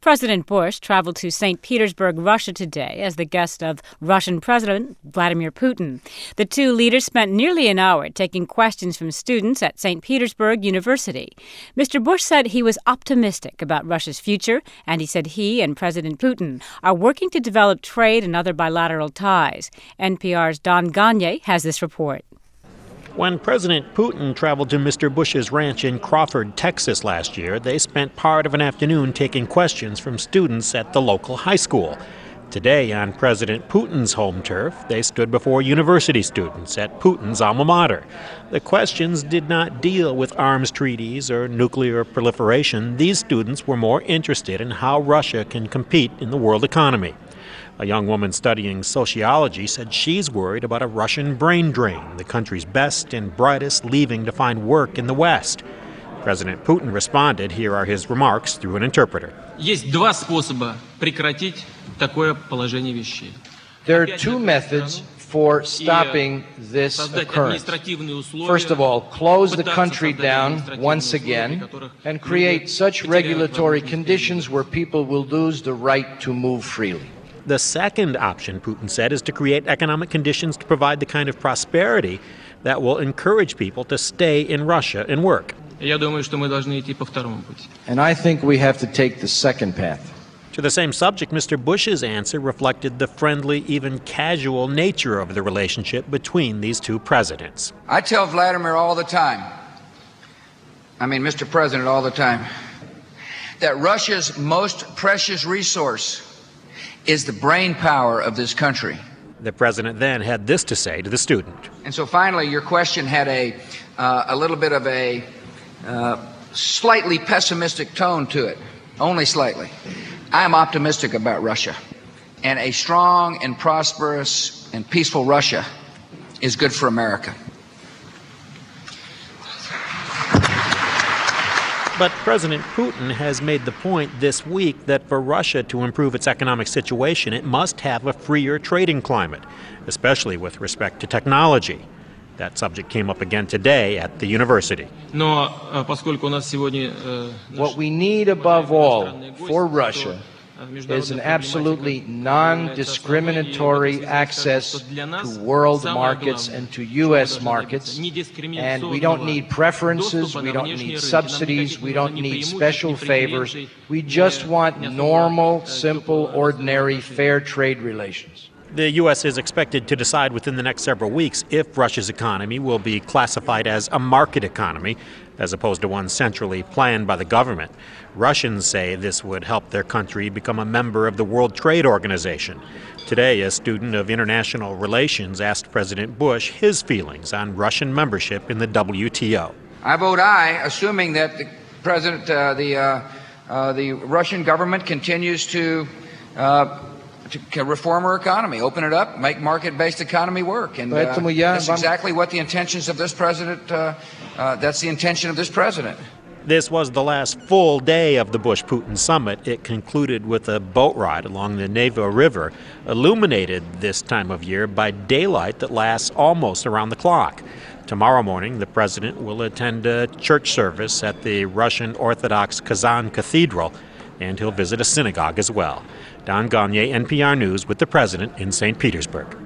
President Bush traveled to St. Petersburg, Russia today as the guest of Russian President Vladimir Putin. The two leaders spent nearly an hour taking questions from students at St. Petersburg University. Mr. Bush said he was optimistic about Russia's future, and he said he and President Putin are working to develop trade and other bilateral ties. NPR's Don Gagné has this report. When President Putin traveled to Mr. Bush's ranch in Crawford, Texas last year, they spent part of an afternoon taking questions from students at the local high school. Today, on President Putin's home turf, they stood before university students at Putin's alma mater. The questions did not deal with arms treaties or nuclear proliferation. These students were more interested in how Russia can compete in the world economy. A young woman studying sociology said she's worried about a Russian brain drain, the country's best and brightest leaving to find work in the West. President Putin responded. Here are his remarks through an interpreter. There are two methods for stopping this occurrence. First of all, close the country down once again and create such regulatory conditions where people will lose the right to move freely. The second option, Putin said, is to create economic conditions to provide the kind of prosperity that will encourage people to stay in Russia and work. And I think we have to take the second path. To the same subject, Mr. Bush's answer reflected the friendly, even casual nature of the relationship between these two presidents. I tell Vladimir all the time, Mr. President, all the time, that Russia's most precious resource is the brain power of this country. The president then had this to say to the student. And so finally, your question had a little bit of a slightly pessimistic tone to it, only slightly. I am optimistic about Russia, and a strong and prosperous and peaceful Russia is good for America. But President Putin has made the point this week that for Russia to improve its economic situation, it must have a freer trading climate, especially with respect to technology. That subject came up again today at the university. What we need above all for Russia is an absolutely non-discriminatory access to world markets and to U.S. markets. And we don't need preferences, we don't need subsidies, we don't need special favors. We just want normal, simple, ordinary, fair trade relations. The U.S. is expected to decide within the next several weeks if Russia's economy will be classified as a market economy, as opposed to one centrally planned by the government. Russians say this would help their country become a member of the World Trade Organization. Today, a student of international relations asked President Bush his feelings on Russian membership in the WTO. I vote aye, assuming that the Russian government continues to reform our economy, open it up, make market-based economy work. And that's exactly what the intentions of this president, that's the intention of this president. This was the last full day of the Bush-Putin summit. It concluded with a boat ride along the Neva River, illuminated this time of year by daylight that lasts almost around the clock. Tomorrow morning, the president will attend a church service at the Russian Orthodox Kazan Cathedral, and he'll visit a synagogue as well. Don Gagné, NPR News, with the president in St. Petersburg.